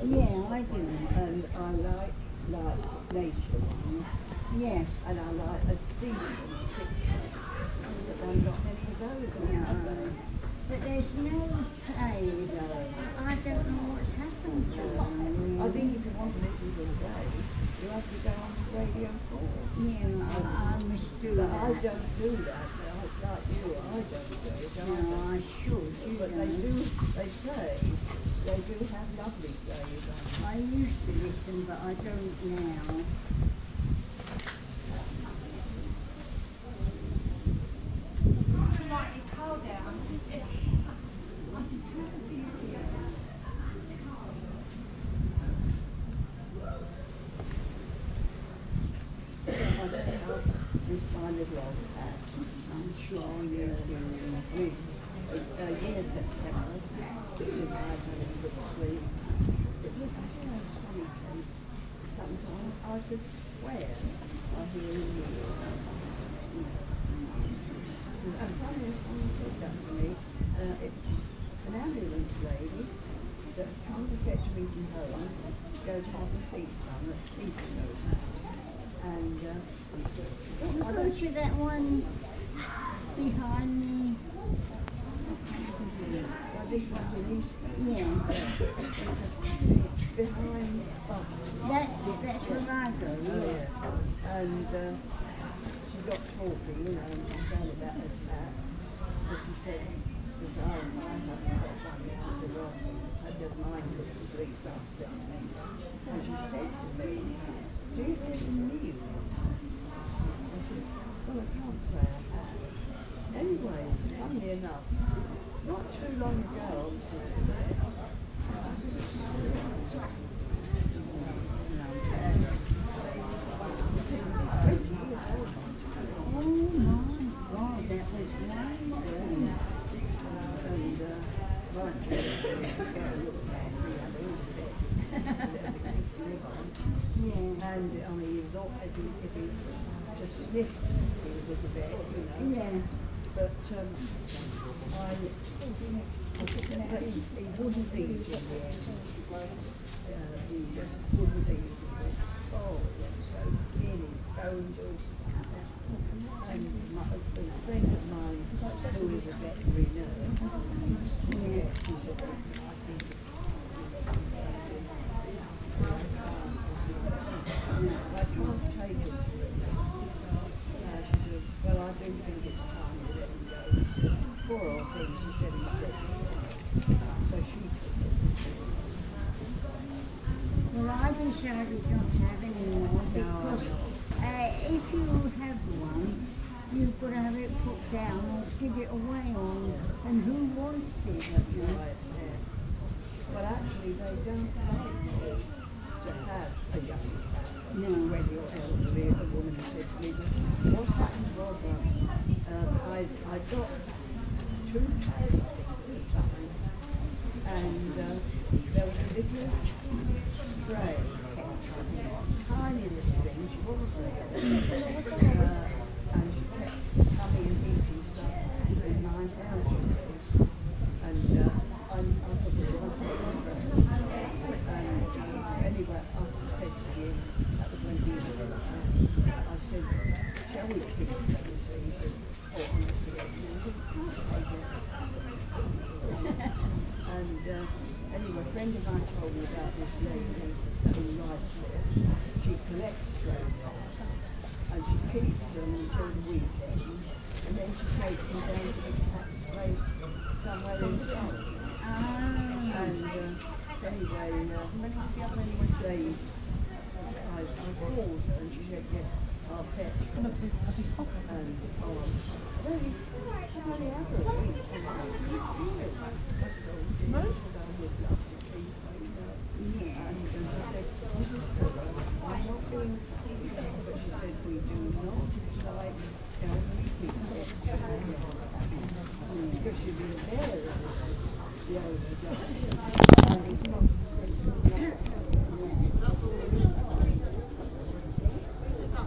Yeah, I do. And I like nature ones. Yes. And I like a decent citrus. But there are not many of those on, are there? But there's no place. I don't know what's happened to them. I think if you want to listen to the day, you have to go on to Radio 4. Yeah, I must do But that. I don't do that. Like you, I don't do it. No, I should. But they do, they say, they do have lovely days on. I used to listen, but I don't now. Write your car down. I determined for you to. I don't know this kind of log hat. I'm sure you do. With year September, because I had a little bit of sleep. But look, I think that's funny, Kate. Sometimes I could swear I hear you. And funny, someone said that to me. It's an ambulance lady that come to fetch me from home, go to have the feet done at Easter. And I Go don't to that one behind me. well, this one's in Easter. Yeah, It's behind Buckley. that's it. That's where I go. Yeah. And she got talking, you know, and she said about her cat. But she said, because I haven't got one yet. I said, well, I don't mind a little sleep last night. And she said to me, do you live in Neil? I said, well, I can't say I have. Anyway, funnily enough, not too long ago, Oh my God, that was wonderful. Yeah. And I mean, he was all, if he just sniffed, he was at the bed, you know. Yeah. But he wouldn't eat in the end. He just wouldn't eat it. Oh, he was so thin, his bones all stuck out. And a friend of mine, who is a veterinary nurse, she said, I think it's I can't take it to him. She said, well, I do think it's time to let him go. Poor old thing, she said he's dead. So she took it. Well, I decided not to have any more because if you have one, you've got to have it put down or give it away on, and who wants it? That's right, yeah. But actually, they don't like to have a young cat. No. When you're elderly, a woman said to me, what happened was I got two cats, I think, at the time, and there was a little stray cat, tiny little thing, she wasn't very old, and she kept coming and eating stuff in my house, you see, and I thought it was anyway, I said to him, that was when he was alive, I said, shall we keep it? He said, oh, honestly, and anyway, a friend of mine told me about this lady in Ricelip. She collects stray cats and she keeps them until the weekend, and then she takes them down to the cat's place somewhere in Surrey. And anyway, I called her and she said, yes, our pet. And well, you should only have her a week. And I said, it's good. I said, oh, dear, I would love to keep her, you know. And she said, Mrs. Fuller, I'm not being funny, but she said, we do not like elderly people. Because you'd be aware of the older guy. And it's not